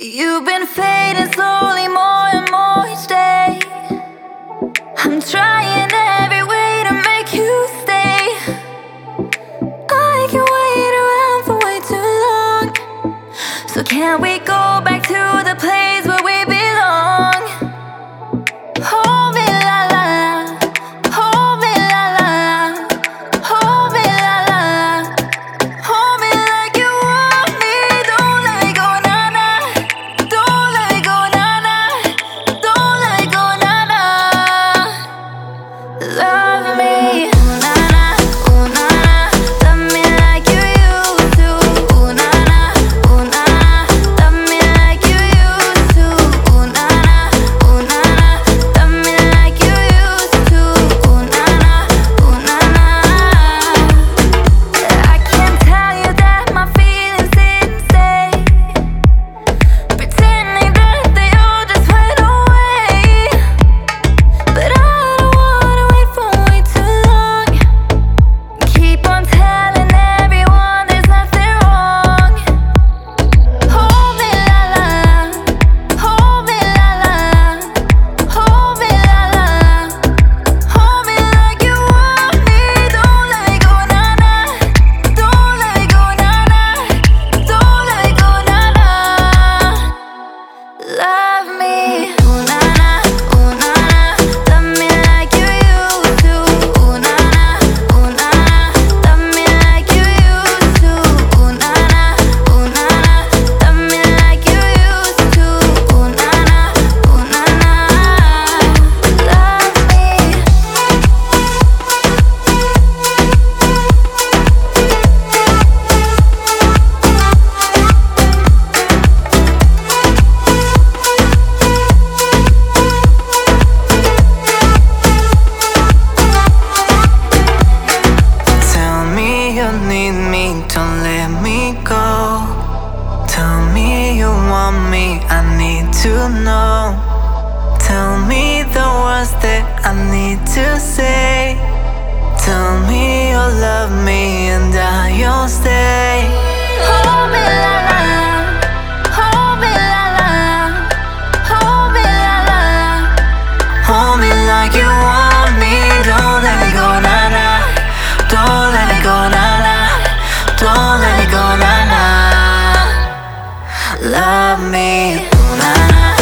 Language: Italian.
You've been fading slowly more and more each day. I'm trying every way to make you stay. I can wait around for way too long. So can't we go back to the place where we belong? Hold me la la la, hold me la la la, hold me la la la, hold me like you want me. Don't let me go na na, don't let me go na na, don't let me go na na. Love me, ooh na na, ooh na na. Love me like you used to, ooh na na, ooh na na. Love me like you used to, ooh na na, ooh na na. Love me like you used to, ooh na na, ooh na na. I can't tell you that my feelings didn't stay, pretending that they all just went away. But I don't wanna wait for way too long. Keep on telling everyone there's nothing wrong. Hold me la la la, hold me la la la, hold me la la la, hold me like you want me. Don't let me go na na, don't let me go na na, don't let me go na na. Love me, ooh na na, ooh na na. Love me like you used to, ooh na na, ooh na na. Love me like you used to, ooh na na, ooh na na. Love me like you used to, ooh na na, ooh na na. Love me. Tell me you need me, don't let me go. Tell me you want me, I need to know. Tell me the words that I need to say. Tell me you love me and I'll stay. Hold me la la la, hold me la la la, hold me la la la. Hold me like you want me, don't let me go na na. Don't let me go na na, don't let me go na na. Love me, ooh na na.